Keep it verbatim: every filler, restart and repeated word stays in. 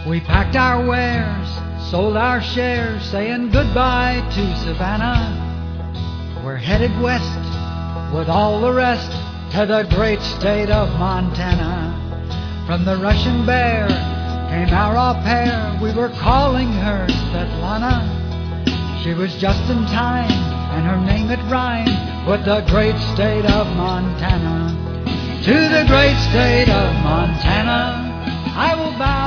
We packed our wares, sold our shares, saying goodbye to Savannah. We're headed west with all the rest to the great state of Montana. From the Russian Bear came our au pair. We were calling her Svetlana. She was just in time, and her name it rhymed with the great state of Montana. To the great state of Montana I will bow.